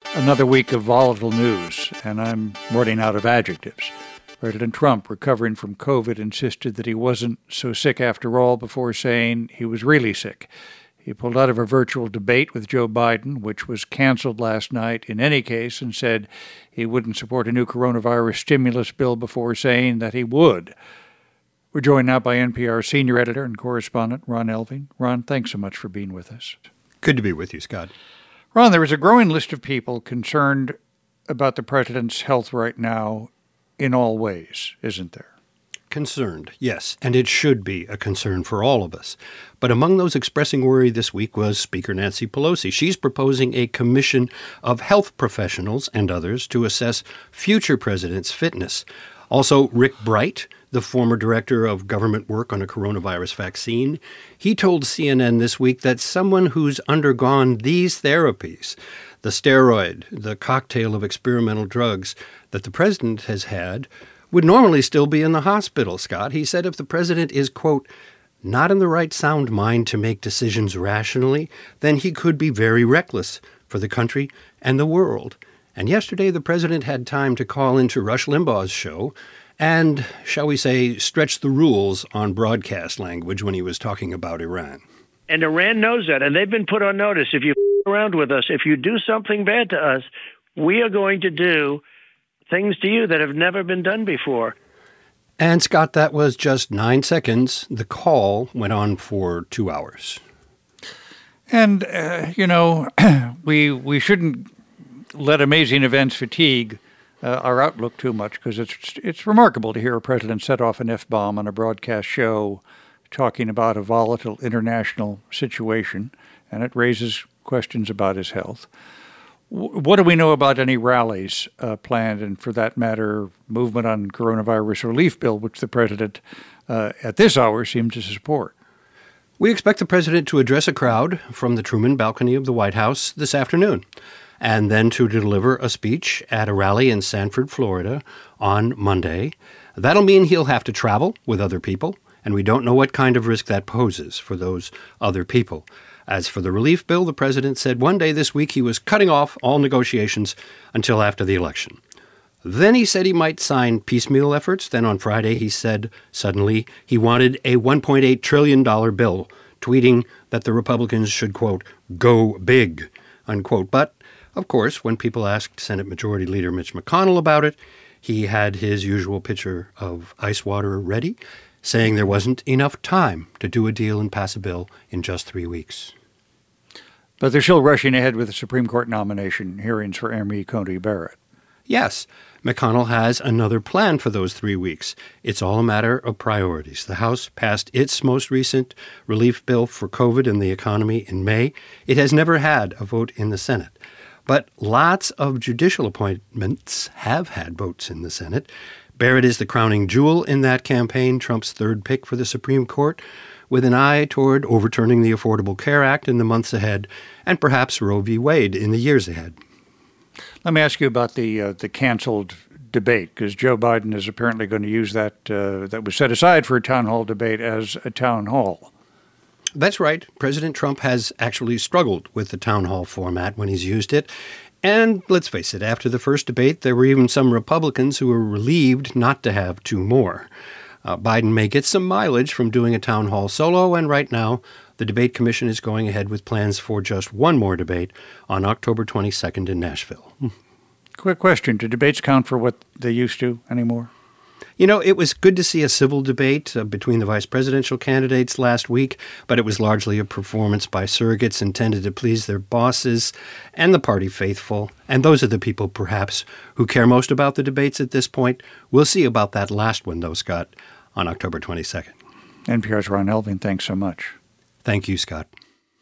Another week of volatile news, and I'm running out of adjectives. President Trump, recovering from COVID, insisted that he wasn't so sick after all before saying he was really sick. He pulled out of a virtual debate with Joe Biden, which was canceled last night in any case, and said he wouldn't support a new coronavirus stimulus bill before saying that he would. We're joined now by NPR senior editor and correspondent Ron Elving. Ron, thanks so much for being with us. Good to be with you, Scott. Ron, there is a growing list of people concerned about the president's health right now in all ways, isn't there? Concerned, yes, and it should be a concern for all of us. But among those expressing worry this week was Speaker Nancy Pelosi. She's proposing a commission of health professionals and others to assess future presidents' fitness. Also, Rick Bright, the former director of government work on a coronavirus vaccine, he told CNN this week that someone who's undergone these therapies, the steroid, the cocktail of experimental drugs that the president has had, would normally still be in the hospital, Scott. He said if the president is, quote, not in the right sound mind to make decisions rationally, then he could be very reckless for the country and the world. And yesterday, the president had time to call into Rush Limbaugh's show and, shall we say, stretch the rules on broadcast language when he was talking about Iran. And Iran knows that, and they've been put on notice. If you around with us, if you do something bad to us, we are going to do things to you that have never been done before. And, Scott, that was just 9 seconds. The call went on for 2 hours. And, we shouldn't let amazing events fatigue our outlook too much, because it's remarkable to hear a president set off an F-bomb on a broadcast show talking about a volatile international situation, and it raises questions about his health. What do we know about any rallies planned, and for that matter, movement on coronavirus relief bill, which the president at this hour seems to support? We expect the president to address a crowd from the Truman balcony of the White House this afternoon, and then to deliver a speech at a rally in Sanford, Florida on Monday. That'll mean he'll have to travel with other people, and we don't know what kind of risk that poses for those other people. As for the relief bill, the president said one day this week he was cutting off all negotiations until after the election. Then he said he might sign piecemeal efforts. Then on Friday he said suddenly he wanted a $1.8 trillion bill, tweeting that the Republicans should, quote, go big, unquote. But, of course, when people asked Senate Majority Leader Mitch McConnell about it, he had his usual pitcher of ice water ready, saying there wasn't enough time to do a deal and pass a bill in just 3 weeks. But they're still rushing ahead with the Supreme Court nomination hearings for Amy Coney Barrett. Yes, McConnell has another plan for those 3 weeks. It's all a matter of priorities. The House passed its most recent relief bill for COVID and the economy in May. It has never had a vote in the Senate. But lots of judicial appointments have had votes in the Senate. Barrett is the crowning jewel in that campaign, Trump's third pick for the Supreme Court, with an eye toward overturning the Affordable Care Act in the months ahead, and perhaps Roe v. Wade in the years ahead. Let me ask you about the canceled debate, because Joe Biden is apparently going to use that was set aside for a town hall debate as a town hall. That's right. President Trump has actually struggled with the town hall format when he's used it. And let's face it, after the first debate, there were even some Republicans who were relieved not to have two more. Biden may get some mileage from doing a town hall solo, and right now, the debate commission is going ahead with plans for just one more debate on October 22nd in Nashville. Quick question. Do debates count for what they used to anymore? You know, it was good to see a civil debate between the vice presidential candidates last week, but it was largely a performance by surrogates intended to please their bosses and the party faithful. And those are the people, perhaps, who care most about the debates at this point. We'll see about that last one, though, Scott, on October 22nd. NPR's Ron Elving, thanks so much. Thank you, Scott.